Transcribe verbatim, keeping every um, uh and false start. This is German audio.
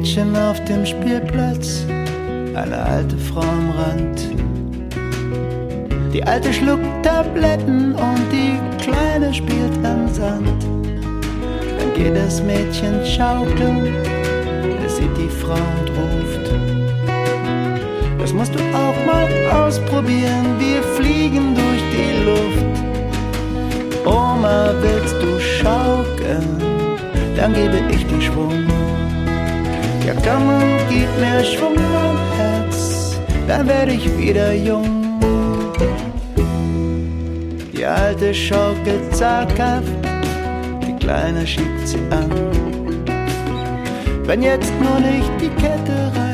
Mädchen auf dem Spielplatz, eine alte Frau am Rand. Die Alte schluckt Tabletten und die Kleine spielt am Sand. Dann geht das Mädchen schaukeln, es sieht die Frau und ruft: Das musst du auch mal ausprobieren, wir fliegen durch die Luft. Oma, willst du schaukeln? Dann gebe ich dir Schwung. Ja komm und gib mir Schwung, mein Herz, dann werde ich wieder jung. Die Alte schaukelt zaghaft, die Kleine schiebt sie an. Wenn jetzt nur nicht die Kette rein